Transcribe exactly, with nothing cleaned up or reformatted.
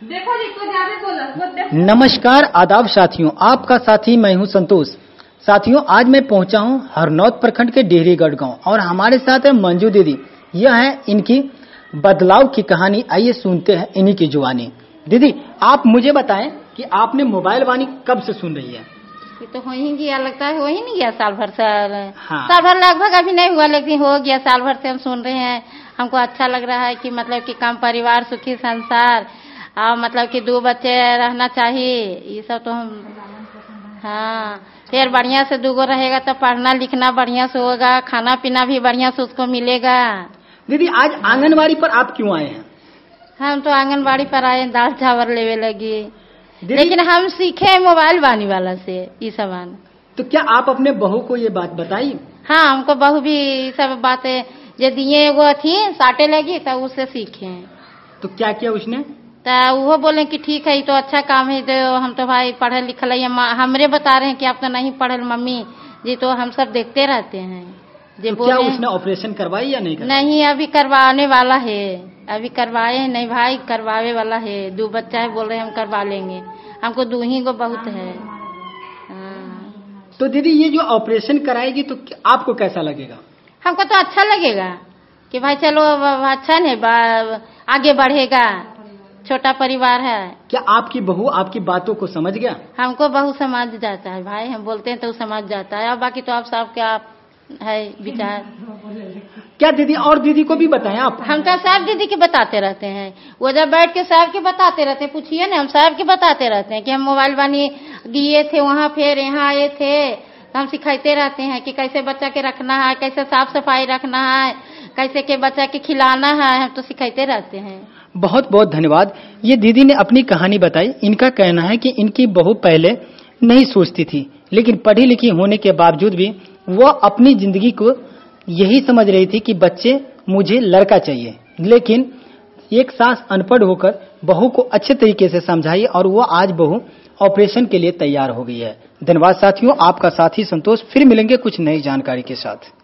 देखो जी तो ज्यादा बोला। नमस्कार आदाब साथियों, आपका साथी मैं हूं संतोष। साथियों, आज मैं पहुंचा हूं हरनौत प्रखंड के डेहरीगढ़ गांव और हमारे साथ है मंजू दीदी। यह है इनकी बदलाव की कहानी। आइए सुनते हैं इन्हीं की जुबानी। दीदी, आप मुझे बताएं कि आपने मोबाइल वाणी कब से सुन रही है? ये तो हो ही गया, लगता है हो ही नहीं गया साल भर सर। हाँ। साल भर लगभग अभी नहीं हुआ, लेकिन हो गया साल भर से हम सुन रहे हैं। हमको अच्छा लग रहा है कि मतलब कि कम परिवार सुखी संसार और मतलब कि दो बच्चे रहना चाहिए, ये सब तो हम। हाँ, फिर बढ़िया से दूगो रहेगा तो पढ़ना लिखना बढ़िया से होगा, खाना पीना भी बढ़िया से उसको मिलेगा। दीदी, आज आंगनबाड़ी पर आप क्यों आए हैं? हम तो आंगनबाड़ी पर आए दाल चावल लेवे लगे, लेकिन हम सीखे मोबाइल वाणी वाला से ये सामान। तो क्या आप अपने बहू को ये बात बताई? हाँ, हमको बहू भी सब बातें जो दिए वो थी साटे लगी तो उससे सीखे। तो क्या किया उसने? तो वो बोले कि ठीक है, ये तो अच्छा काम है, तो हम तो भाई पढ़े लिखल है। हमरे बता रहे हैं कि आप तो नहीं पढ़े मम्मी जी, तो हम सब देखते रहते हैं। तो क्या उसने ऑपरेशन करवाई या नहीं करवाई? नहीं, अभी करवाने वाला है। अभी करवाए हैं नहीं भाई, करवावे वाला है। दो बच्चा है, बोल रहे हैं हम करवा लेंगे। हमको दो ही को बहुत है। तो दीदी, ये जो ऑपरेशन कराएगी तो आपको कैसा लगेगा? हमको तो अच्छा लगेगा कि भाई चलो अच्छा नहीं, आगे बढ़ेगा, छोटा परिवार है। क्या आपकी बहू आपकी बातों को समझ गया? हमको बहू समझ जाता है भाई, हम बोलते हैं तो समझ जाता है। और बाकी तो आप सब क्या है विचार। क्या दीदी, और दीदी को भी बताएं आप? हम तो सब दीदी के बताते रहते हैं। वो जब बैठ के साहब के बताते रहते हैं, पूछिए ना, हम साहब के बताते रहते हैं कि हम मोबाइल वाणी दिए थे वहाँ, फिर यहाँ आए थे, तो हम सिखाते रहते हैं कि कैसे बच्चा के रखना है, कैसे साफ सफाई रखना है, कैसे के बच्चा के खिलाना है, हम तो सिखाते रहते हैं। बहुत बहुत धन्यवाद। ये दीदी ने अपनी कहानी बताई। इनका कहना है कि इनकी बहू पहले नहीं सोचती थी, लेकिन पढ़ी लिखी होने के बावजूद भी वो अपनी जिंदगी को यही समझ रही थी कि बच्चे मुझे लड़का चाहिए। लेकिन एक सास अनपढ़ होकर बहू को अच्छे तरीके से समझाई और वो आज बहू ऑपरेशन के लिए तैयार हो गई है। धन्यवाद साथियों, आपका साथी संतोष। फिर मिलेंगे कुछ नई जानकारी के साथ।